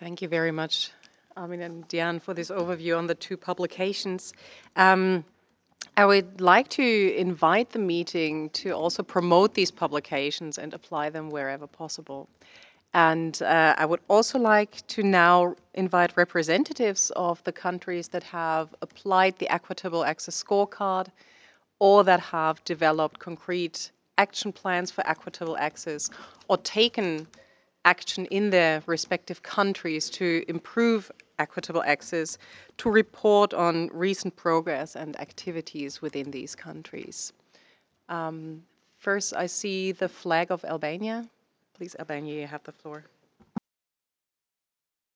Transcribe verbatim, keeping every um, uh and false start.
Thank you very much, Armin and Diane, for this overview on the two publications. Um, I would like to invite the meeting to also promote these publications and apply them wherever possible. And uh, I would also like to now invite representatives of the countries that have applied the Equitable Access Scorecard or that have developed concrete action plans for equitable access or taken action in their respective countries to improve equitable access, to report on recent progress and activities within these countries. Um, first, I see the flag of Albania. Please, Albania, you have the floor.